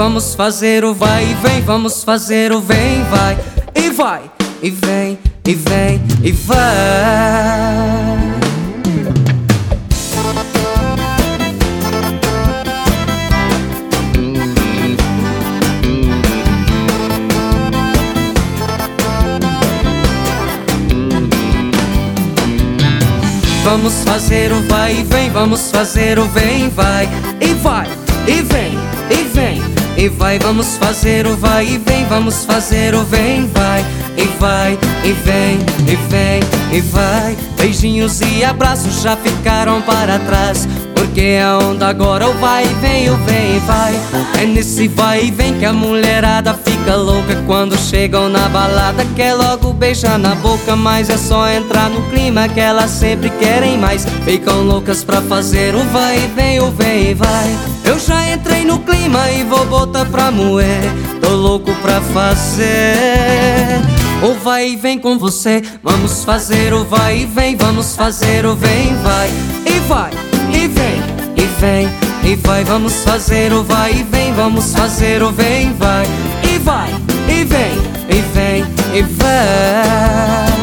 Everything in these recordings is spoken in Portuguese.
vamos fazer o vai e vem, vamos fazer o vem, vai. E vai, e vem, e vem, e vai. Vamos fazer o vai e vem, vamos fazer o vem, vai. E vai, e vem, e vem, e vai. Vamos fazer o vai e vem, vamos fazer o vem, vai. E vai, e vem, e vem, e vai. Beijinhos e abraços já ficaram para trás, porque a onda agora o vai e vem, o vem e vai. É nesse vai e vem que a mulherada fica louca quando chegam na balada. Quer logo beijar na boca, mas é só entrar no clima que elas sempre querem mais. Ficam loucas pra fazer o vai e vem, o vem e vai. Eu já entrei no clima e vou botar pra moer. Tô louco pra fazer o vai e vem com você. Vamos fazer o vai e vem, vamos fazer o vem, vai. E vai, e vem, e vem, e vai. Vamos fazer o vai e vem, vamos fazer o vem, vai. E vai, e vem, e vem, e vai.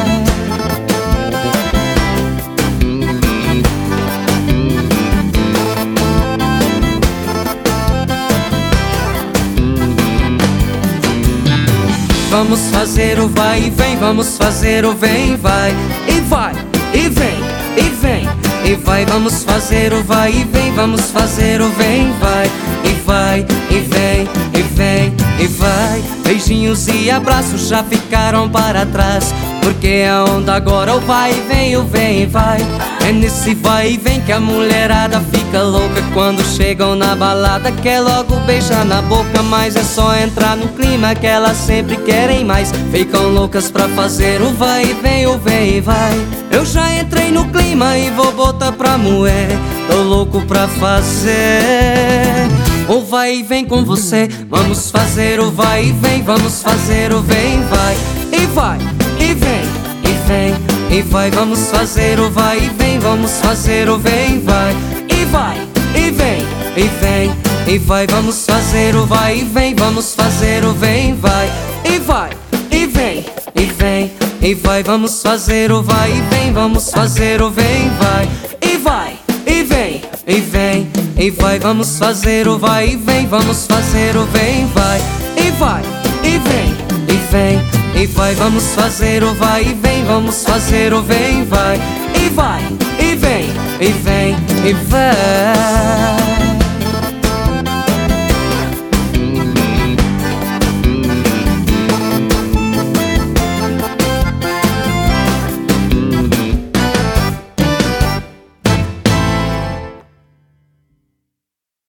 Vamos fazer o vai e vem, vamos fazer o vem, vai. E vai, e vem, e vem, e vai. Vamos fazer o vai e vem, vamos fazer o vem, vai. E vai, e vem, e vem, e vai. Beijinhos e abraços já ficaram para trás, porque a onda agora o vai e vem, o vem e vai. É nesse vai e vem que a mulherada fica louca quando chegam na balada. Quer logo beijar na boca, mas é só entrar no clima que elas sempre querem mais. Ficam loucas pra fazer o vai e vem, o vem e vai. Eu já entrei no clima e vou botar pra moer. Tô louco pra fazer o vai e vem com você. Vamos fazer o vai e vem, vamos fazer o vem, vai. E vai, e vem, e vem, e vai. Vamos fazer o vai e vem, vamos fazer o vem, vai. E vai, e vem, e vem, e vai. Vamos fazer o vai e vem, vamos fazer o vem, vai. E vai, e vem, e vem, e vai. Vamos fazer o vai e vem, vamos fazer o vem, vai. E vai, e vem, e vem, e vai. Vamos fazer o vai e vem, vamos fazer o vem, vai. E vai, e vem, e vem, e vai. Vamos fazer o vai e vem, vamos fazer o vem, vai. E vai, e vem, e vem, e vai.